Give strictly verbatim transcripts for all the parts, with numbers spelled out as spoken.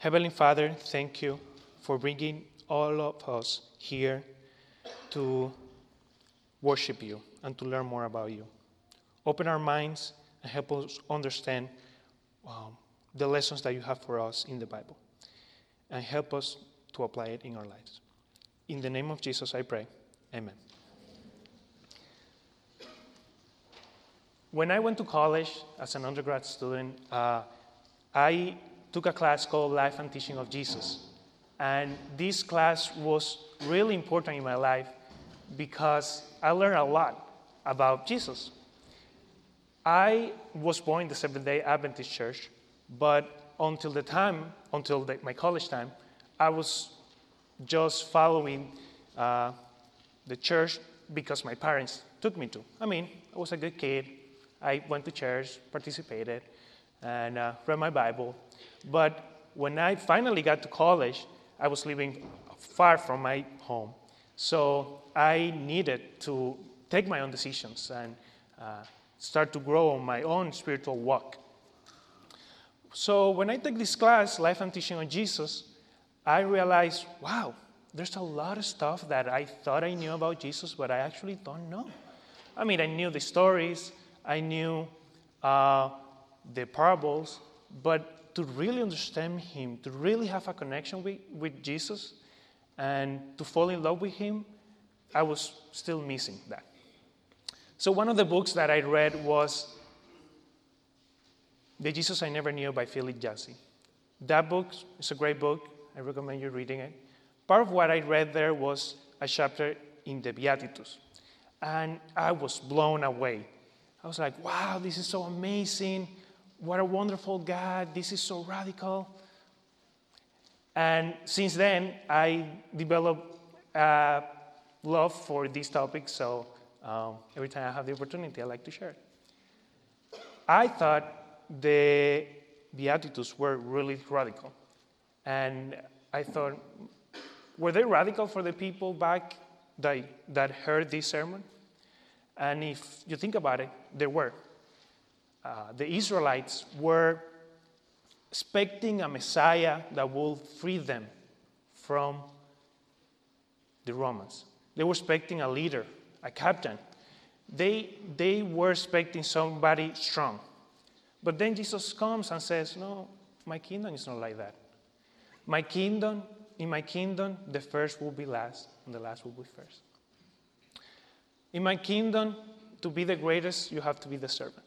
Heavenly Father, thank you for bringing all of us here to worship you and to learn more about you. Open our minds and help us understand um, the lessons that you have for us in the Bible, and help us to apply it in our lives. In the name of Jesus, I pray. Amen. When I went to college as an undergrad student, uh, I took a class called Life and Teaching of Jesus. And this class was really important in my life because I learned a lot about Jesus. I was born in the Seventh-day Adventist Church, but until the time, until the, my college time, I was just following uh, the church because my parents took me to. I mean, I was a good kid. I went to church, participated, and uh, read my Bible. But when I finally got to college, I was living far from my home. So I needed to take my own decisions and uh, start to grow on my own spiritual walk. So when I took this class, Life and Teaching on Jesus, I realized, wow, there's a lot of stuff that I thought I knew about Jesus, but I actually don't know. I mean, I knew the stories, I knew uh, the parables, but to really understand him, to really have a connection with, with Jesus, and to fall in love with him, I was still missing that. So one of the books that I read was The Jesus I Never Knew by Philip Yancey. That book is a great book. I recommend you reading it. Part of what I read there was a chapter in the Beatitudes, and I was blown away. I was like, wow, this is so amazing. What a wonderful God. This is so radical. And since then, I developed a love for this topic, so um, every time I have the opportunity, I like to share it. I thought the Beatitudes were really radical. And I thought, were they radical for the people back that, that heard this sermon? And if you think about it, they were. Uh, the Israelites were expecting a Messiah that will free them from the Romans. They were expecting a leader, a captain. They, they were expecting somebody strong. But then Jesus comes and says, no, my kingdom is not like that. My kingdom, in my kingdom, the first will be last, and the last will be first. In my kingdom, to be the greatest, you have to be the servant.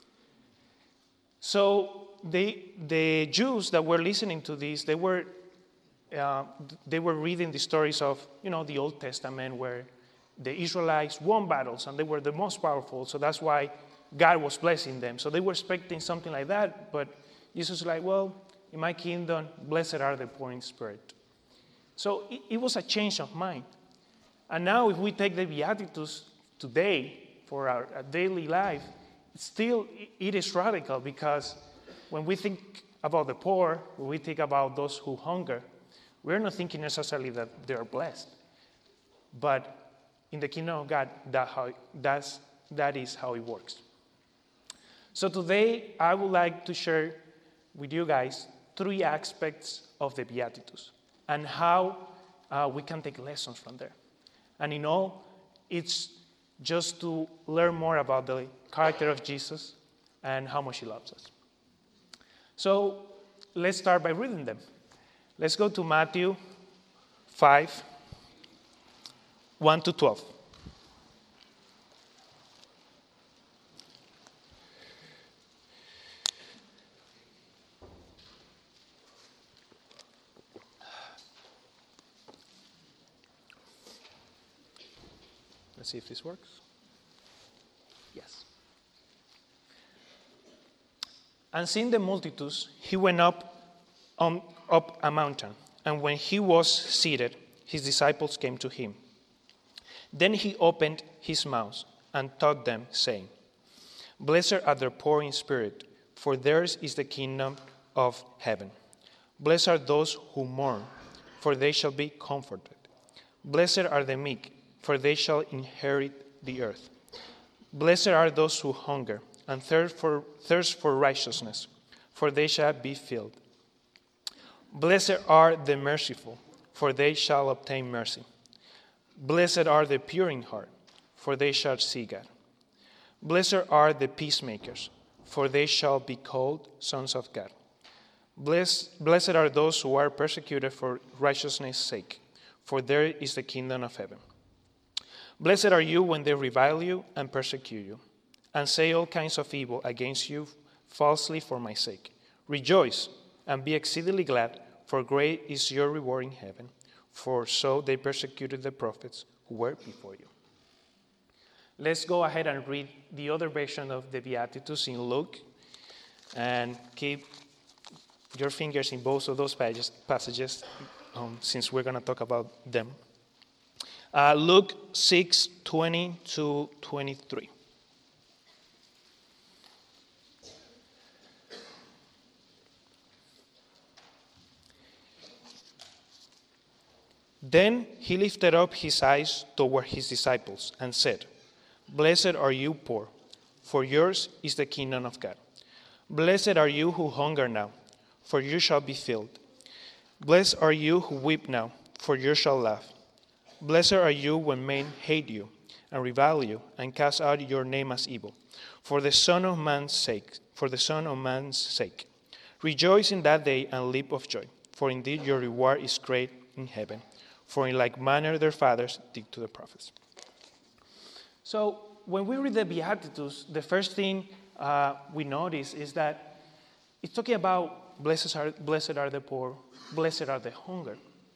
So they, the Jews that were listening to this, they were uh, they were reading the stories of, you know, the Old Testament, where the Israelites won battles and they were the most powerful. So that's why God was blessing them. So they were expecting something like that. But Jesus was like, well, in my kingdom, blessed are the poor in spirit. So it, it was a change of mind. And now if we take the Beatitudes today for our, our daily life, still it is radical, because when we think about the poor, when we think about those who hunger, we're not thinking necessarily that they are blessed. But in the kingdom of God, that, how, that's, that is how it works. So today, I would like to share with you guys three aspects of the Beatitudes and how uh, we can take lessons from there. And in all, it's just to learn more about the character of Jesus and how much he loves us. So let's start by reading them. Let's go to Matthew five, one to twelve. Let's see if this works. Yes. And seeing the multitudes, he went up on, up a mountain. And when he was seated, his disciples came to him. Then he opened his mouth and taught them, saying, Blessed are the poor in spirit, for theirs is the kingdom of heaven. Blessed are those who mourn, for they shall be comforted. Blessed are the meek, for they shall inherit the earth. Blessed are those who hunger and thirst for, thirst for righteousness, for they shall be filled. Blessed are the merciful, for they shall obtain mercy. Blessed are the pure in heart, for they shall see God. Blessed are the peacemakers, for they shall be called sons of God. Blessed, blessed are those who are persecuted for righteousness' sake, for there is the kingdom of heaven. Blessed are you when they revile you and persecute you, and say all kinds of evil against you falsely for my sake. Rejoice and be exceedingly glad, for great is your reward in heaven, for so they persecuted the prophets who were before you. Let's go ahead and read the other version of the Beatitudes in Luke, and keep your fingers in both of those passages, um, since we're going to talk about them. Uh, Luke six, twenty to twenty-three. Then he lifted up his eyes toward his disciples and said, Blessed are you poor, for yours is the kingdom of God. Blessed are you who hunger now, for you shall be filled. Blessed are you who weep now, for you shall laugh. Blessed are you when men hate you, and revile you, and cast out your name as evil, for the Son of Man's sake, for the Son of Man's sake. Rejoice in that day and leap of joy, for indeed your reward is great in heaven. For in like manner their fathers did to the prophets. So when we read the Beatitudes, the first thing uh, we notice is that it's talking about blessed are, blessed are the poor, blessed are the hunger.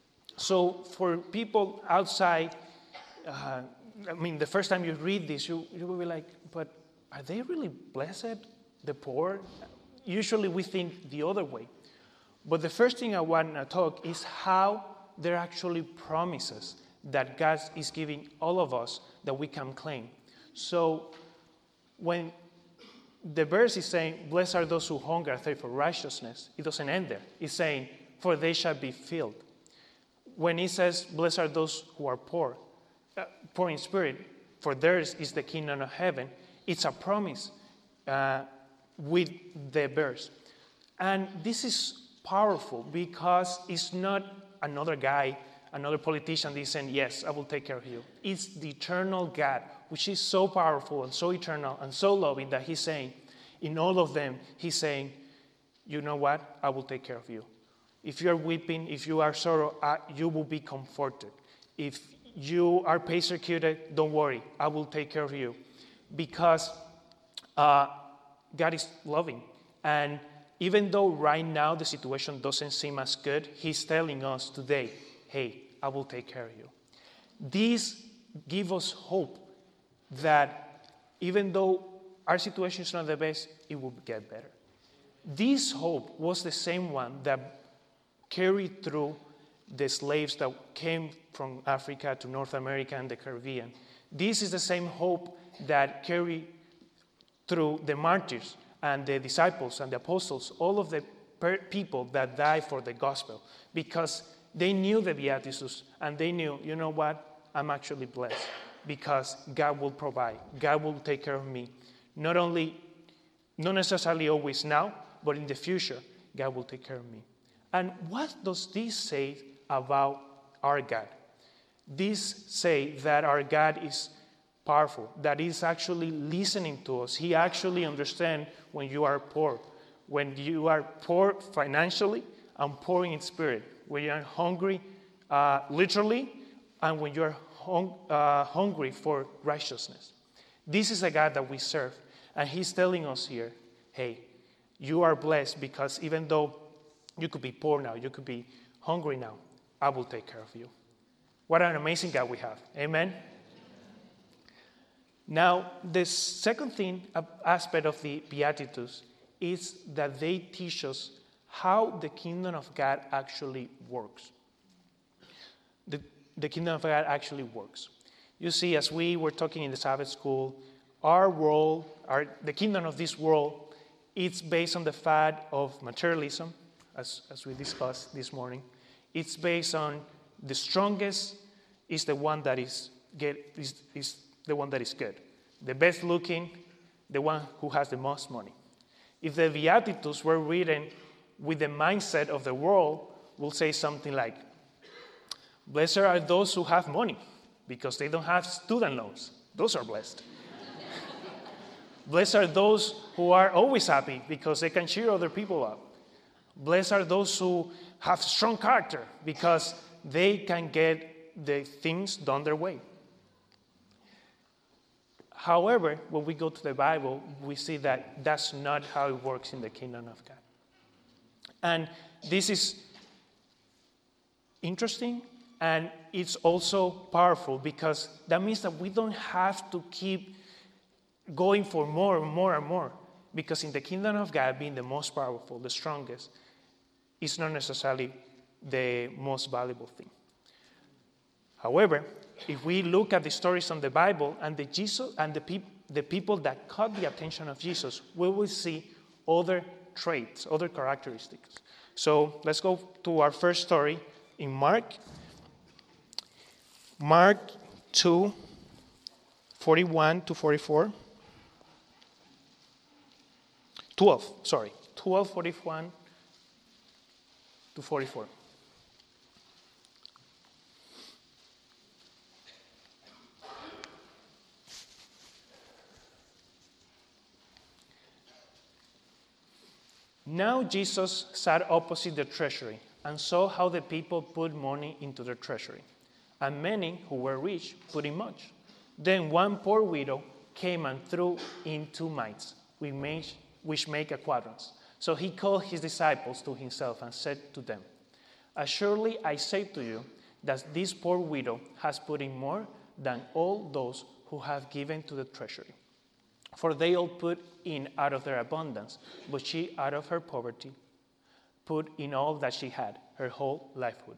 So for people outside, uh, I mean, the first time you read this, you, you will be like, but are they really blessed, the poor? Usually we think the other way. But the first thing I want to talk is how there are actually promises that God is giving all of us that we can claim. So when the verse is saying, blessed are those who hunger and thirst for righteousness, it doesn't end there. It's saying, for they shall be filled. When it says, blessed are those who are poor, uh, poor in spirit, for theirs is the kingdom of heaven, it's a promise uh, with the verse. And this is powerful because it's not another guy, another politician, is saying, yes, I will take care of you. It's the eternal God, which is so powerful and so eternal and so loving that he's saying, in all of them, he's saying, you know what? I will take care of you. If you are weeping, if you are sorrow, uh, you will be comforted. If you are persecuted, don't worry, I will take care of you. Because uh, God is loving. And even though right now the situation doesn't seem as good, he's telling us today, hey, I will take care of you. This gives us hope that even though our situation is not the best, it will get better. This hope was the same one that carried through the slaves that came from Africa to North America and the Caribbean. This is the same hope that carried through the martyrs and the disciples and the apostles, all of the per- people that died for the gospel, because they knew the Beatitudes and they knew, you know what, I'm actually blessed because God will provide, God will take care of me. Not only, not necessarily always now, but in the future, God will take care of me. And what does this say about our God? This say that our God is powerful, that He's actually listening to us. He actually understands when you are poor, when you are poor financially and poor in spirit, when you are hungry uh, literally, and when you are hung, uh, hungry for righteousness. This is a God that we serve, and He's telling us here, hey, you are blessed because even though you could be poor now, you could be hungry now, I will take care of you. What an amazing God we have. Amen? Now, the second thing, aspect of the Beatitudes is that they teach us how the kingdom of God actually works. The, the kingdom of God actually works. You see, as we were talking in the Sabbath school, our world, our, the kingdom of this world, it's based on the fact of materialism, as, as we discussed this morning. It's based on the strongest is the one that is, get, is, is the one that is good. The best looking, the one who has the most money. If the Beatitudes were written with the mindset of the world, will say something like, blessed are those who have money because they don't have student loans. Those are blessed. Blessed are those who are always happy because they can cheer other people up. Blessed are those who have strong character because they can get the things done their way. However, when we go to the Bible, we see that that's not how it works in the kingdom of God. And this is interesting, and it's also powerful because that means that we don't have to keep going for more and more and more. Because in the kingdom of God, being the most powerful, the strongest, is not necessarily the most valuable thing. However, if we look at the stories from the Bible and the Jesus and the, peop, the people that caught the attention of Jesus, we will see other traits, other characteristics. So let's go to our first story in Mark. Mark two, forty-one to forty-four. twelve, sorry, twelve, forty-one to forty-four. Now Jesus sat opposite the treasury and saw how the people put money into the treasury, and many who were rich put in much. Then one poor widow came and threw in two mites, which make a quadrans. So he called his disciples to himself and said to them, Assuredly I say to you that this poor widow has put in more than all those who have given to the treasury. For they all put in out of their abundance, but she out of her poverty put in all that she had, her whole livelihood.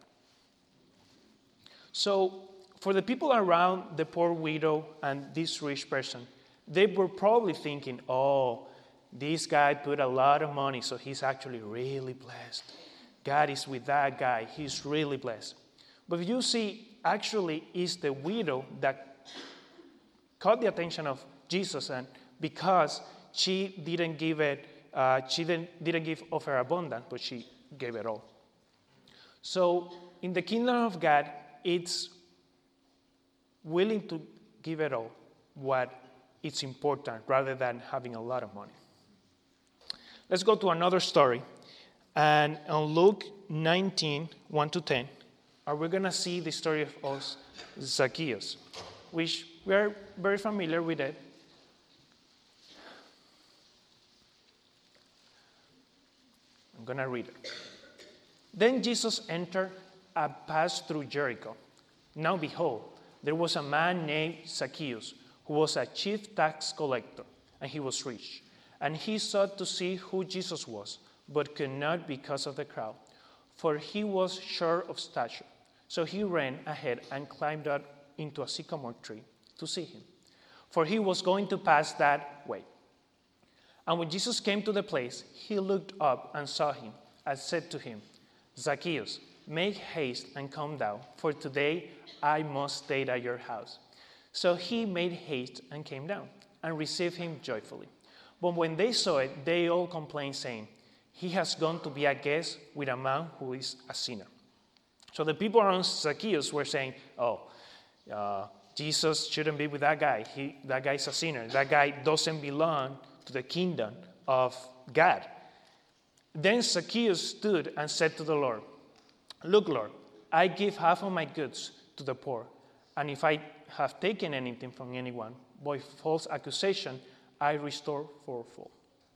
So for the people around the poor widow and this rich person, they were probably thinking, oh, this guy put a lot of money, so he's actually really blessed. God is with that guy. He's really blessed. But you see, actually, it's the widow that caught the attention of Jesus, and because she didn't give it, uh, she didn't, didn't give of her abundance, but she gave it all. So in the kingdom of God, it's willing to give it all what it's important rather than having a lot of money. Let's go to another story. And on Luke nineteen, one to ten, are we going to see the story of us, Zacchaeus, which we are very familiar with it. I'm going to read it. Then Jesus entered and passed through Jericho. Now behold, there was a man named Zacchaeus, who was a chief tax collector, and he was rich. And he sought to see who Jesus was, but could not because of the crowd, for he was short of stature. So he ran ahead and climbed up into a sycamore tree to see him, for he was going to pass that way. And when Jesus came to the place, he looked up and saw him, and said to him, Zacchaeus, make haste and come down, for today I must stay at your house. So he made haste and came down, and received him joyfully. But when they saw it, they all complained, saying, He has gone to be a guest with a man who is a sinner. So the people around Zacchaeus were saying, oh, uh, Jesus shouldn't be with that guy. He, that guy is a sinner. That guy doesn't belong to the kingdom of God. Then Zacchaeus stood and said to the Lord, Look, Lord, I give half of my goods to the poor, and if I have taken anything from anyone by false accusation, I restore fourfold.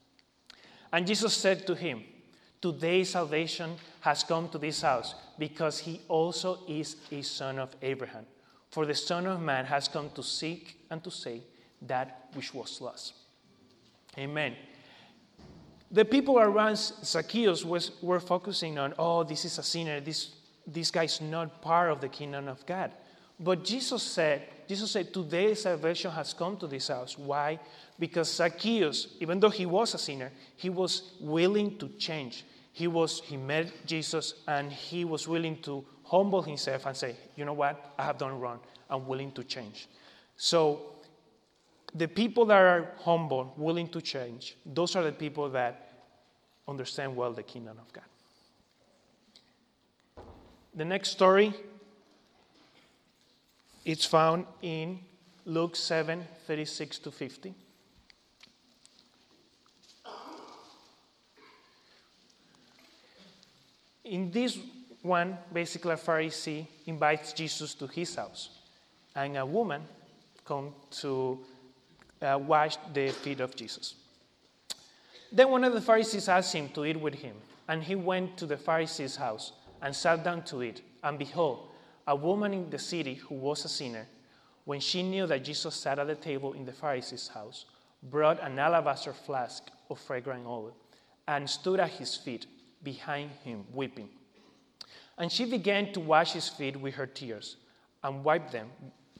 And Jesus said to him, Today salvation has come to this house, because he also is a son of Abraham. For the Son of Man has come to seek and to save that which was lost. Amen. The people around Zacchaeus was, were focusing on, oh, this is a sinner. This, this guy is not part of the kingdom of God. But Jesus said, Jesus said, today salvation has come to this house. Why? Because Zacchaeus, even though he was a sinner, he was willing to change. He was, he met Jesus, and he was willing to humble himself and say, you know what? I have done wrong. I'm willing to change. So the people that are humble, willing to change, those are the people that understand well the kingdom of God. The next story, it's found in Luke seven, thirty-six to fifty. In this one, basically a Pharisee invites Jesus to his house, and a woman comes to uh, wash the feet of Jesus. Then one of the Pharisees asked him to eat with him, and he went to the Pharisee's house and sat down to eat. And behold, a woman in the city who was a sinner, when she knew that Jesus sat at the table in the Pharisee's house, brought an alabaster flask of fragrant oil and stood at his feet behind him, weeping. And she began to wash his feet with her tears and wiped them,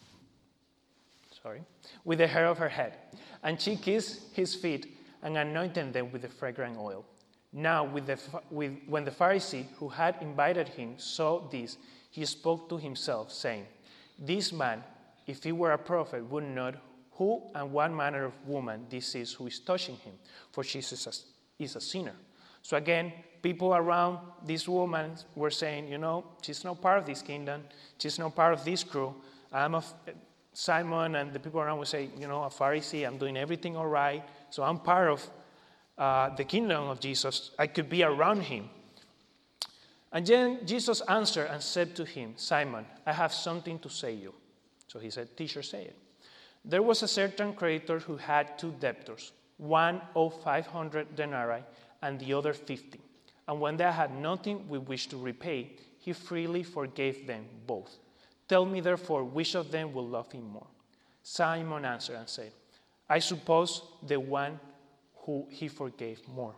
sorry, with the hair of her head. And she kissed his feet and anointed them with the fragrant oil. Now, with the, with, when the Pharisee who had invited him saw this, he spoke to himself, saying, "This man, if he were a prophet, would know who and what manner of woman this is who is touching him, for she is a, is a sinner." So again, people around this woman were saying, you know, she's not part of this kingdom. She's not part of this crew. I'm a Simon, and the people around would say, you know, a Pharisee, I'm doing everything all right. So I'm part of uh, the kingdom of Jesus. I could be around him. And then Jesus answered and said to him, "Simon, I have something to say to you." So he said, "Teacher, say it." There was a certain creditor who had two debtors. One owed five hundred denarii and the other fifty. And when they had nothing with which to repay, he freely forgave them both. "Tell me, therefore, which of them will love him more?" Simon answered and said, "I suppose the one who he forgave more."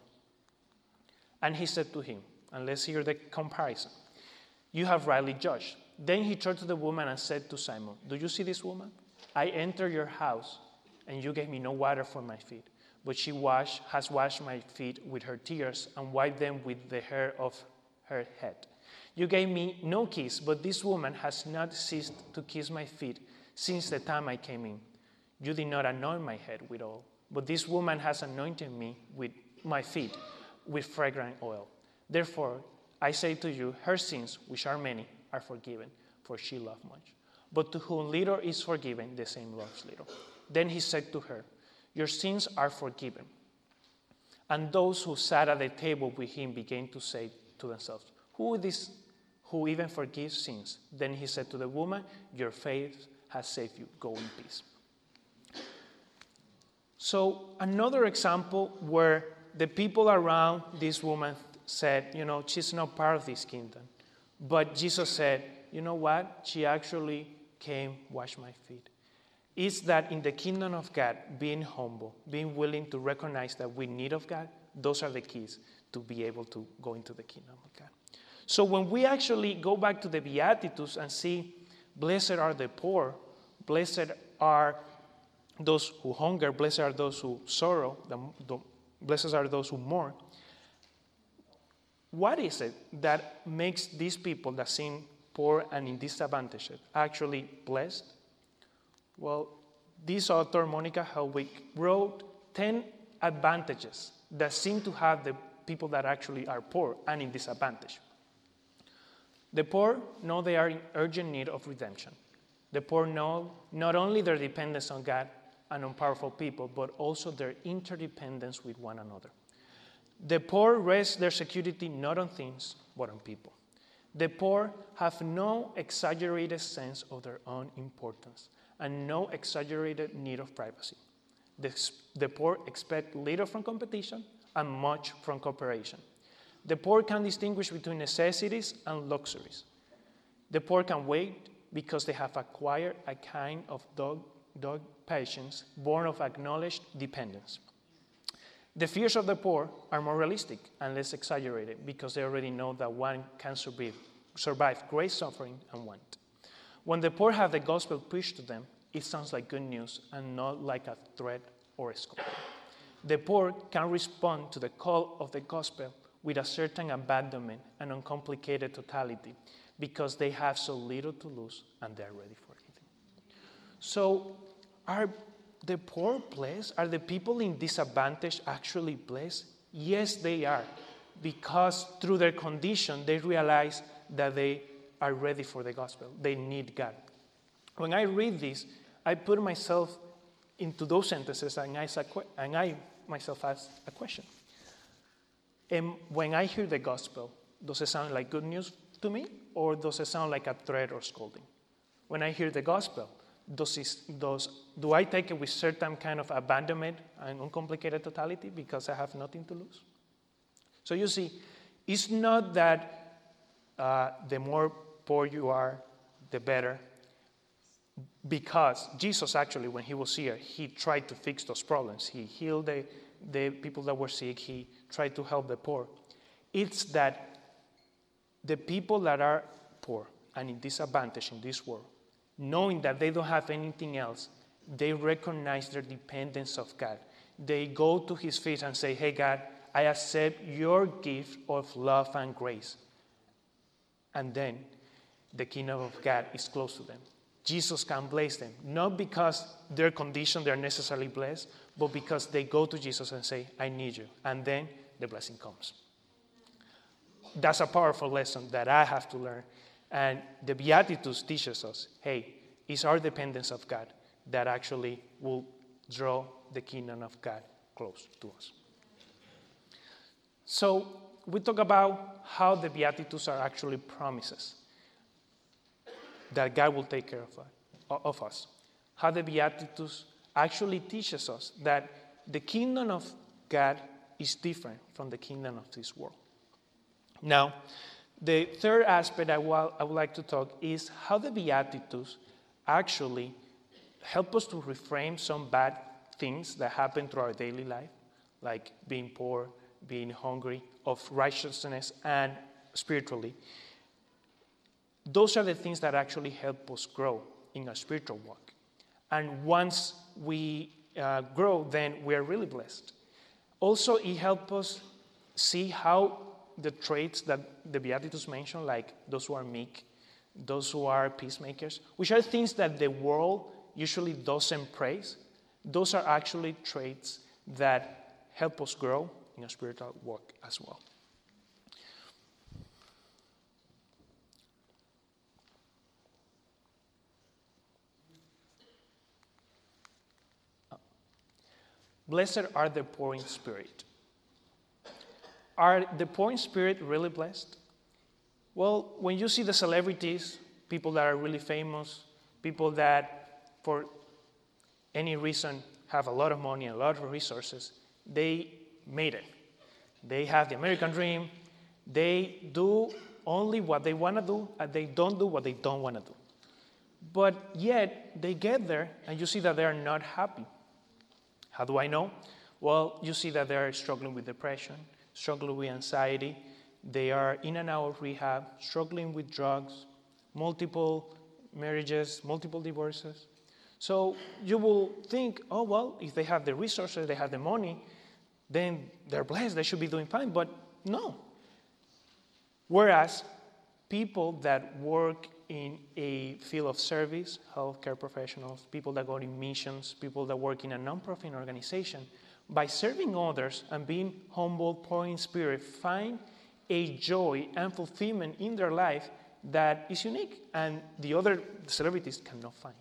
And he said to him, and let's hear the comparison, "You have rightly judged." Then he turned to the woman and said to Simon, "Do you see this woman? I entered your house, and you gave me no water for my feet, but she washed, has washed my feet with her tears and wiped them with the hair of her head. You gave me no kiss, but this woman has not ceased to kiss my feet since the time I came in. You did not anoint my head with oil, but this woman has anointed me with my feet with fragrant oil. Therefore, I say to you, her sins, which are many, are forgiven, for she loved much. But to whom little is forgiven, the same loves little." Then he said to her, "Your sins are forgiven." And those who sat at the table with him began to say to themselves, "Who is this who even forgives sins?" Then he said to the woman, "Your faith has saved you. Go in peace." So another example where the people around this woman said, you know, she's not part of this kingdom. But Jesus said, you know what? She actually came, wash my feet. Is that in the kingdom of God, being humble, being willing to recognize that we need of God, those are the keys to be able to go into the kingdom of God. So when we actually go back to the Beatitudes and see, blessed are the poor, blessed are those who hunger, blessed are those who sorrow, the, the, blessed are those who mourn. What is it that makes these people that seem poor and in disadvantage actually blessed? Well, this author, Monica Helwig, wrote ten advantages that seem to have the people that actually are poor and in disadvantage. The poor know they are in urgent need of redemption. The poor know not only their dependence on God and on powerful people, but also their interdependence with one another. The poor rest their security not on things, but on people. The poor have no exaggerated sense of their own importance and no exaggerated need of privacy. The, the poor expect little from competition and much from cooperation. The poor can distinguish between necessities and luxuries. The poor can wait because they have acquired a kind of dog, dog patience born of acknowledged dependence. The fears of the poor are more realistic and less exaggerated because they already know that one can survive, survive great suffering and want. When the poor have the gospel preached to them, it sounds like good news and not like a threat or a scolding. The poor can respond to the call of the gospel with a certain abandonment and uncomplicated totality because they have so little to lose and they are ready for anything. So are the poor blessed? Are the people in disadvantage actually blessed? Yes, they are, because through their condition, they realize that they are ready for the gospel. They need God. When I read this, I put myself into those sentences and I, and I myself ask a question. And when I hear the gospel, does it sound like good news to me, or does it sound like a threat or scolding? When I hear the gospel, does it, does, do I take it with certain kind of abandonment and uncomplicated totality because I have nothing to lose? So you see, it's not that uh, the more poor you are, the better. Because Jesus actually, when he was here, he tried to fix those problems. He healed the, the people that were sick. He tried to help the poor. It's that the people that are poor and in disadvantage in this world, knowing that they don't have anything else, they recognize their dependence of God. They go to his feet and say, hey, God, I accept your gift of love and grace. And then the kingdom of God is close to them. Jesus can bless them, not because their condition they're necessarily blessed, but because they go to Jesus and say, I need you. And then the blessing comes. That's a powerful lesson that I have to learn. And the Beatitudes teaches us, hey, it's our dependence of God that actually will draw the kingdom of God close to us. So we talk about how the Beatitudes are actually promises that God will take care of, of us. How the Beatitudes actually teaches us that the kingdom of God is different from the kingdom of this world. Now, the third aspect I, will, I would like to talk is how the Beatitudes actually help us to reframe some bad things that happen through our daily life, like being poor, being hungry, of righteousness, and spiritually. Those are the things that actually help us grow in our spiritual walk. And once we uh, grow, then we are really blessed. Also, it helps us see how the traits that the Beatitudes mention, like those who are meek, those who are peacemakers, which are things that the world usually doesn't praise, those are actually traits that help us grow in our spiritual walk as well. Blessed are the poor in spirit. Are the poor in spirit really blessed? Well, when you see the celebrities, people that are really famous, people that for any reason have a lot of money and a lot of resources, they made it. They have the American dream. They do only what they want to do, and they don't do what they don't want to do. But yet, they get there, and you see that they are not happy. How do I know? Well, you see that they are struggling with depression, struggling with anxiety. They are in and out of rehab, struggling with drugs, multiple marriages, multiple divorces. So you will think, oh, well, if they have the resources, they have the money, then they're blessed, they should be doing fine. But no. Whereas people that work in a field of service, healthcare professionals, people that go in missions, people that work in a nonprofit organization, by serving others and being humble, poor in spirit, find a joy and fulfillment in their life that is unique and the other celebrities cannot find.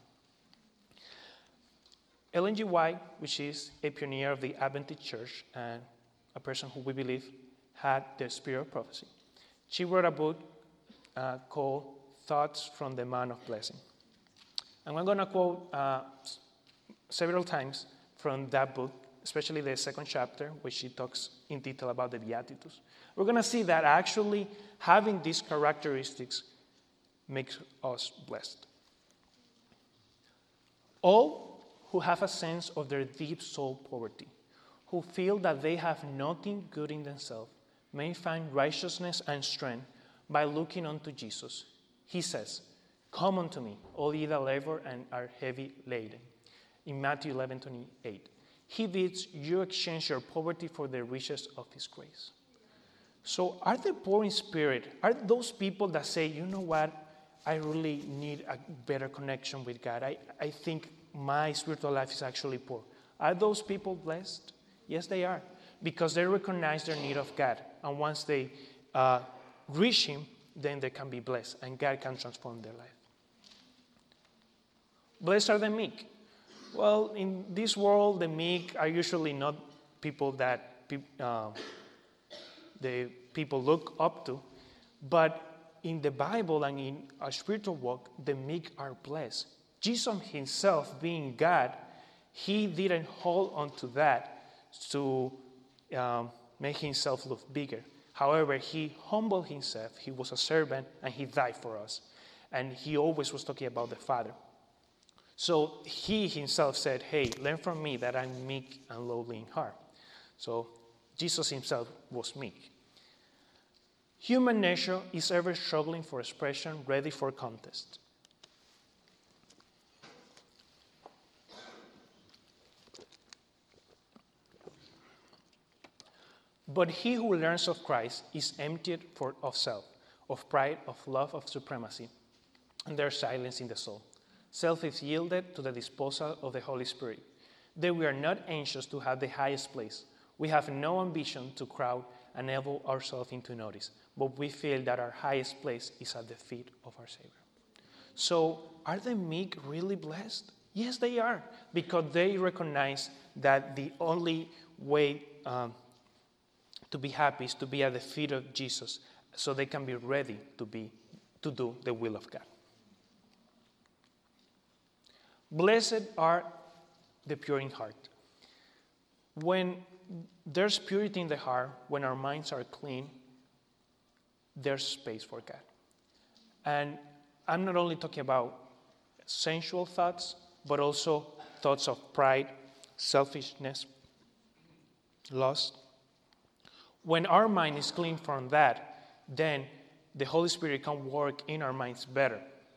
Ellen G. White, which is a pioneer of the Adventist Church and a person who we believe had the spirit of prophecy, she wrote a book uh, called Thoughts from the Man of Blessing. And I'm going to quote uh, several times from that book, especially the second chapter, which she talks in detail about the Beatitudes. We're going to see that actually having these characteristics makes us blessed. All who have a sense of their deep soul poverty, who feel that they have nothing good in themselves, may find righteousness and strength by looking unto Jesus. He says, come unto me, all ye that labor and are heavy laden. In Matthew eleven twenty-eight. He bids you exchange your poverty for the riches of his grace. So are the poor in spirit, are those people that say, you know what, I really need a better connection with God. I, I think my spiritual life is actually poor. Are those people blessed? Yes, they are. Because they recognize their need of God. And once they uh, reach him, then they can be blessed, and God can transform their life. Blessed are the meek. Well, in this world, the meek are usually not people that uh, the people look up to, but in the Bible and in our spiritual walk, the meek are blessed. Jesus himself, being God, he didn't hold on to that to um, make himself look bigger. However, he humbled himself. He was a servant, and he died for us. And he always was talking about the Father. So he himself said, hey, learn from me that I'm meek and lowly in heart. So Jesus himself was meek. Human nature is ever struggling for expression, ready for contest. But he who learns of Christ is emptied for, of self, of pride, of love, of supremacy, and there's silence in the soul. Self is yielded to the disposal of the Holy Spirit. Then we are not anxious to have the highest place. We have no ambition to crowd and elbow ourselves into notice, but we feel that our highest place is at the feet of our Savior. So, are the meek really blessed? Yes, they are, because they recognize that the only way um, to be happy is to be at the feet of Jesus, so they can be ready to be to do the will of God. Blessed are the pure in heart. When there's purity in the heart, when our minds are clean, there's space for God. And I'm not only talking about sensual thoughts, but also thoughts of pride, selfishness, lust. When our mind is clean from that, then the Holy Spirit can work in our minds better.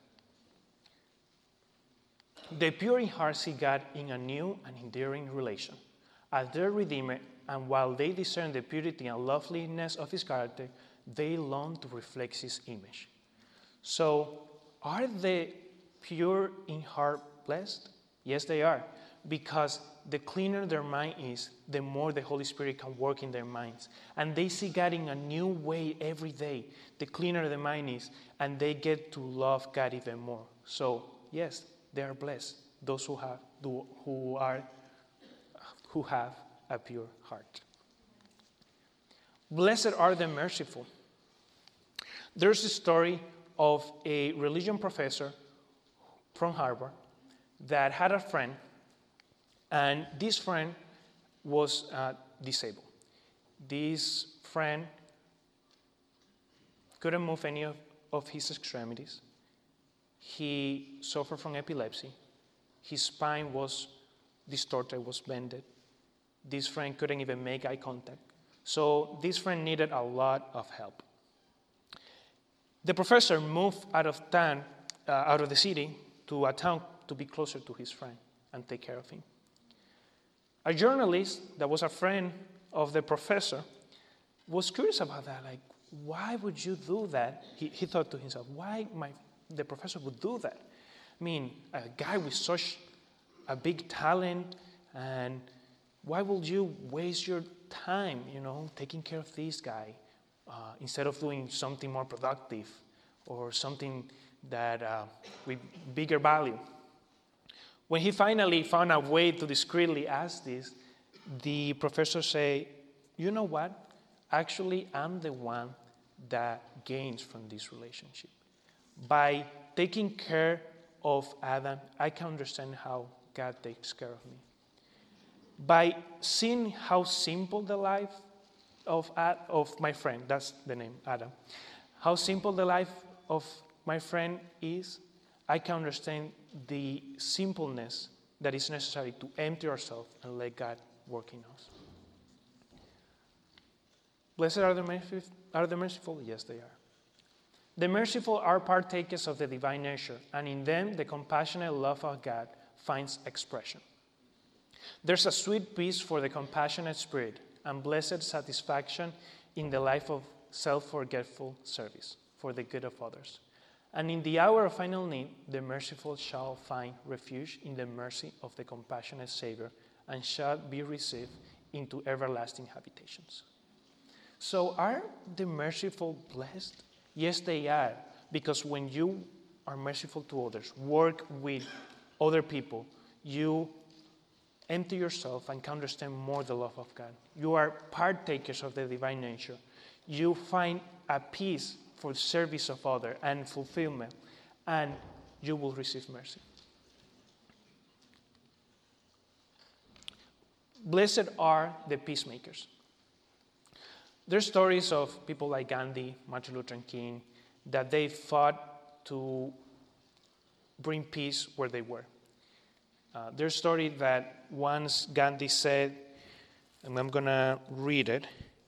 The pure in heart see God in a new and enduring relation as their Redeemer, and while they discern the purity and loveliness of his character, they long to reflect his image. So, are the pure in heart blessed? Yes, they are, because the cleaner their mind is, the more the Holy Spirit can work in their minds. And they see God in a new way every day. The cleaner the mind is, and they get to love God even more. So, yes, they are blessed, those who have who are who have a pure heart. Blessed are the merciful. There's a story of a religion professor from Harvard that had a friend, and this friend was uh, disabled. This friend couldn't move any of, of his extremities. He suffered from epilepsy. His spine was distorted, was bended. This friend couldn't even make eye contact. So this friend needed a lot of help. The professor moved out of town, uh, out of the city, to a town to be closer to his friend and take care of him. A journalist that was a friend of the professor was curious about that. Like, why would you do that? He, he thought to himself, why my the professor would do that? I mean, a guy with such a big talent, and why would you waste your time, you know, taking care of this guy uh, instead of doing something more productive or something that uh, with bigger value? When he finally found a way to discreetly ask this, the professor said, you know what? Actually, I'm the one that gains from this relationship. By taking care of Adam, I can understand how God takes care of me. By seeing how simple the life of, of my friend, that's the name, Adam, how simple the life of my friend is, I can understand the simpleness that is necessary to empty ourselves and let God work in us. Blessed are the merciful, are the merciful? Yes, they are. The merciful are partakers of the divine nature, and in them the compassionate love of God finds expression. There's a sweet peace for the compassionate spirit and blessed satisfaction in the life of self-forgetful service for the good of others. And in the hour of final need, the merciful shall find refuge in the mercy of the compassionate Savior and shall be received into everlasting habitations. So are the merciful blessed? Yes, they are. Because when you are merciful to others, work with other people, you empty yourself and can understand more the love of God. You are partakers of the divine nature. You find a peace for the service of others and fulfillment, and you will receive mercy. Blessed are the peacemakers. There's stories of people like Gandhi, Martin Luther King, that they fought to bring peace where they were. Uh, there's a story that once Gandhi said, and I'm going to read it.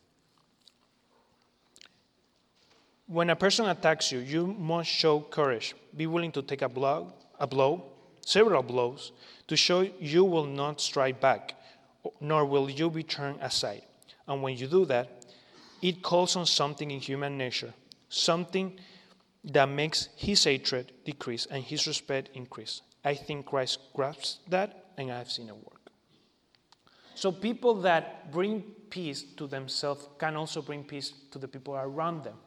When a person attacks you, you must show courage. Be willing to take a blow, a blow, several blows, to show you will not strike back, nor will you be turned aside. And when you do that, it calls on something in human nature, something that makes his hatred decrease and his respect increase. I think Christ grasps that, and I've seen it work. So people that bring peace to themselves can also bring peace to the people around them.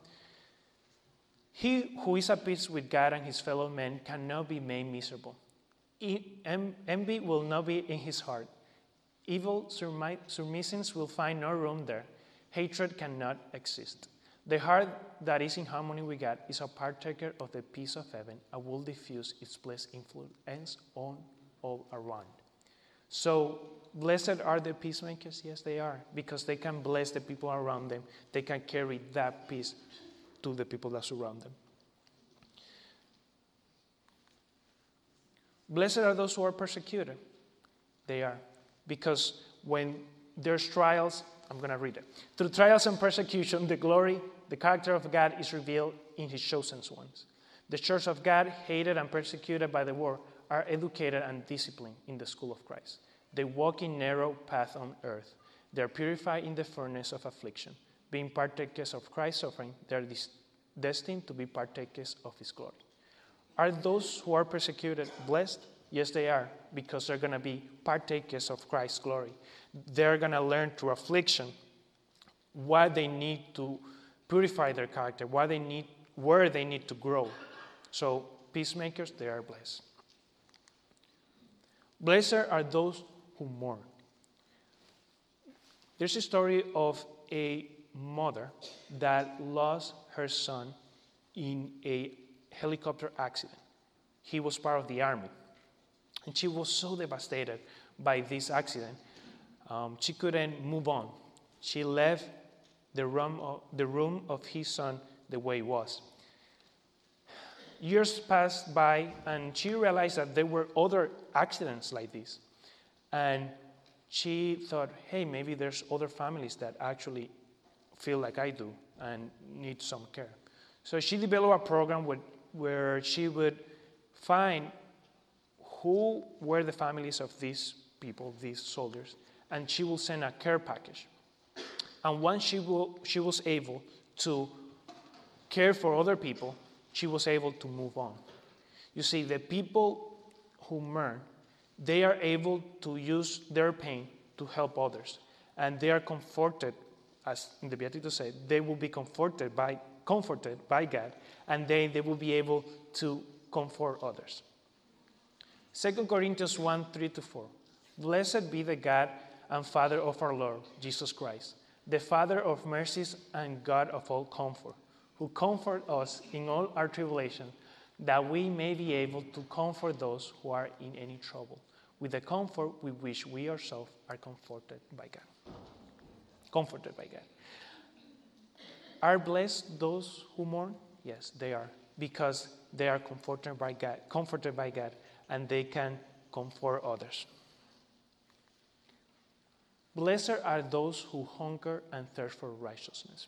He who is at peace with God and his fellow men cannot be made miserable. Envy will not be in his heart. Evil surmisings will find no room there. Hatred cannot exist. The heart that is in harmony with God is a partaker of the peace of heaven and will diffuse its blessed influence on all around. So, blessed are the peacemakers? Yes, they are, because they can bless the people around them. They can carry that peace to the people that surround them. Blessed are those who are persecuted. They are, because when there's trials, I'm going to read it. Through trials and persecution, the glory, the character of God is revealed in his chosen ones. The church of God, hated and persecuted by the world, are educated and disciplined in the school of Christ. They walk in narrow path on earth. They are purified in the furnace of affliction. Being partakers of Christ's suffering, they are destined to be partakers of his glory. Are those who are persecuted blessed? Yes, they are, because they're going to be partakers of Christ's glory. They're going to learn through affliction what they need to purify their character, what they need, where they need to grow. So, peacemakers, they are blessed. Blessed are those who mourn. There's a story of a mother that lost her son in a helicopter accident. He was part of the army. And she was so devastated by this accident. Um, she couldn't move on. She left the room, of, the room of his son the way it was. Years passed by, and she realized that there were other accidents like this. And she thought, hey, maybe there's other families that actually feel like I do and need some care. So she developed a program with, where she would find who were the families of these people, these soldiers, and she will send a care package. And once she, will, she was able to care for other people, she was able to move on. You see, the people who mourn, they are able to use their pain to help others. And they are comforted, as in the Beatitudes say, they will be comforted by, comforted by God, and they, they will be able to comfort others. Second Corinthians one, three to four. Blessed be the God and Father of our Lord, Jesus Christ, the Father of mercies and God of all comfort, who comfort us in all our tribulation, that we may be able to comfort those who are in any trouble, with the comfort with which we ourselves are comforted by God. Comforted by God. Are blessed those who mourn? Yes, they are, because they are comforted by God, comforted by God, and they can comfort others. Blessed are those who hunger and thirst for righteousness.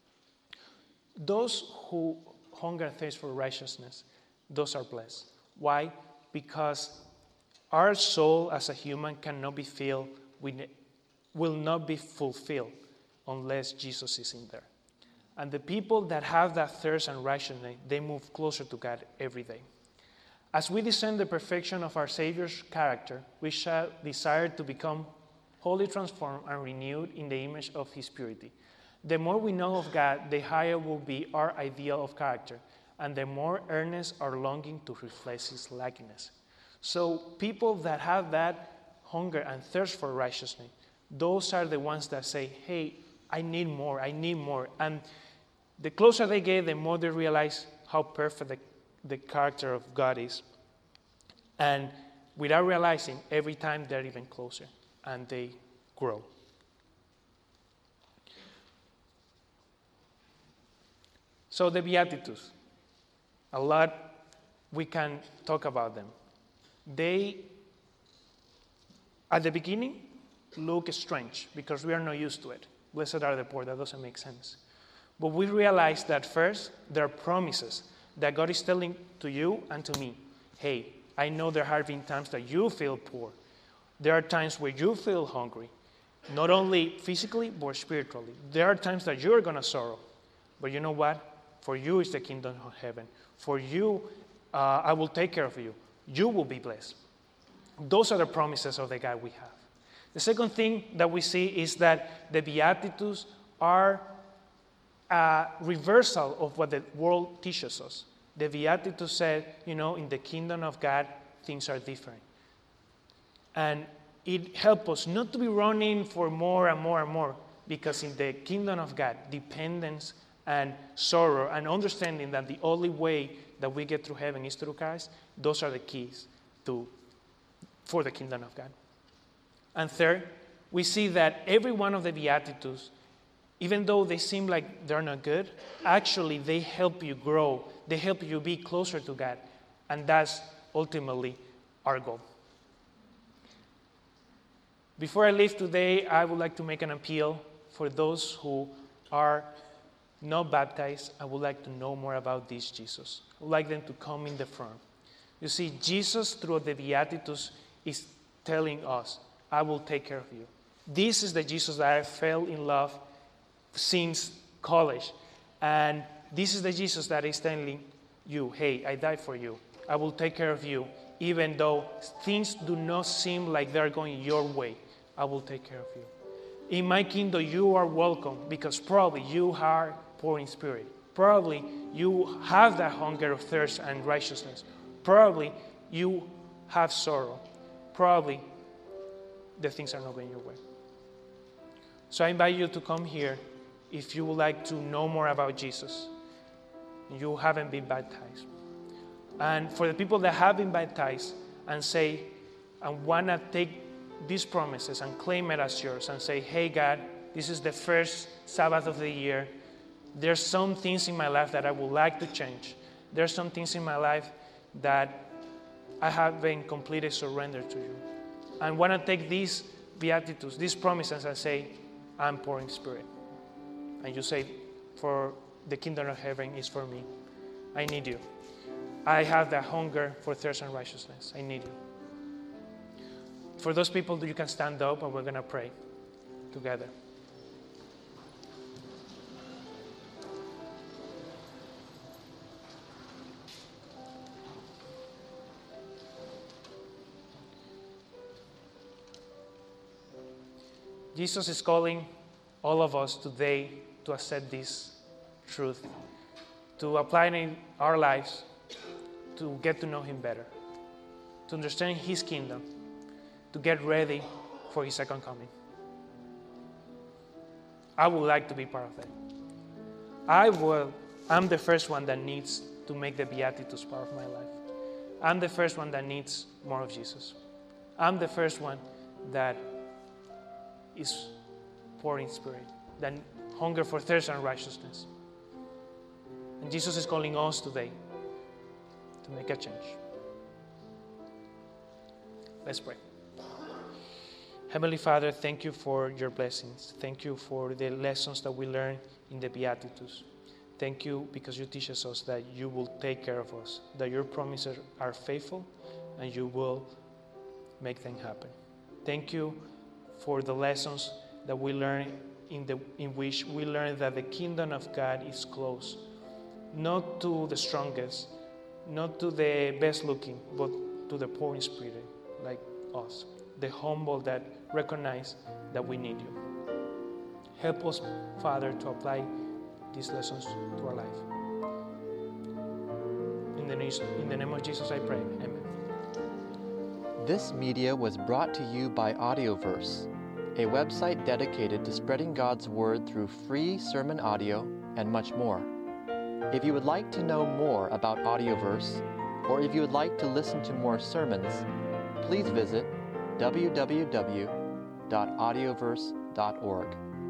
Those who hunger and thirst for righteousness, those are blessed. Why? Because our soul as a human cannot be filled, with, will not be fulfilled unless Jesus is in there. And the people that have that thirst and righteousness, they move closer to God every day. As we discern the perfection of our Savior's character, we shall desire to become wholly transformed and renewed in the image of his purity, The more we know of God, the higher will be our ideal of character, and the more earnest our longing to reflect His likeness. So people that have that hunger and thirst for righteousness, those are the ones that say, hey, I need more, I need more. And the closer they get, the more they realize how perfect the, the character of God is. And without realizing, every time they're even closer and they grow. So the Beatitudes, a lot we can talk about them. They, at the beginning, look strange because we are not used to it. Blessed are the poor, that doesn't make sense. But we realize that first, there are promises that God is telling to you and to me. Hey, I know there have been times that you feel poor. There are times where you feel hungry, not only physically, but spiritually. There are times that you're going to sorrow. But you know what? For you is the kingdom of heaven. For you, uh, I will take care of you. You will be blessed. Those are the promises of the God we have. The second thing that we see is that the Beatitudes are a reversal of what the world teaches us. The Beatitudes said, you know, in the kingdom of God, things are different. And it helps us not to be running for more and more and more, because in the kingdom of God, dependence and sorrow and understanding that the only way that we get through heaven is through Christ, those are the keys to for the kingdom of God. And third, we see that every one of the Beatitudes, even though they seem like they're not good, actually they help you grow. They help you be closer to God. And that's ultimately our goal. Before I leave today, I would like to make an appeal for those who are not baptized. I would like to know more about this Jesus. I would like them to come in the front. You see, Jesus, through the Beatitudes, is telling us, I will take care of you. This is the Jesus that I fell in love since college. And this is the Jesus that is telling you, hey, I died for you. I will take care of you. Even though things do not seem like they're going your way, I will take care of you. In my kingdom, you are welcome because probably you are poor in spirit. Probably you have that hunger of thirst and righteousness. Probably you have sorrow. Probably the things are not going your way. So I invite you to come here if you would like to know more about Jesus. You haven't been baptized. And for the people that have been baptized and say, and want to take these promises and claim it as yours and say, hey, God, this is the first Sabbath of the year. There's some things in my life that I would like to change. There's some things in my life that I have been completely surrendered to you. And want to take these Beatitudes, these promises, and say, I'm poor in spirit. And you say, for the kingdom of heaven is for me. I need you. I have that hunger for thirst and righteousness. I need you. For those people, you can stand up and we're going to pray together. Jesus is calling all of us today to accept this truth, to apply it in our lives, to get to know Him better, to understand His kingdom, to get ready for His second coming. I would like to be part of that. I will, I'm the first one that needs to make the Beatitudes part of my life. I'm the first one that needs more of Jesus. I'm the first one that is poor in spirit, that hunger for thirst and righteousness. And Jesus is calling us today to make a change. Let's pray. Heavenly Father, thank you for your blessings. Thank you for the lessons that we learn in the Beatitudes. Thank you because you teach us that you will take care of us, that your promises are faithful, and you will make them happen. Thank you for the lessons that we learn in, the, in which we learn that the kingdom of God is close, not to the strongest, not to the best looking, but to the poor in spirit, like us, the humble that recognize that we need you. Help us, Father, to apply these lessons to our life. In the, name, in the name of Jesus I pray, amen. This media was brought to you by Audioverse, a website dedicated to spreading God's Word through free sermon audio and much more. If you would like to know more about Audioverse, or if you would like to listen to more sermons, please visit w w w dot audioverse dot org.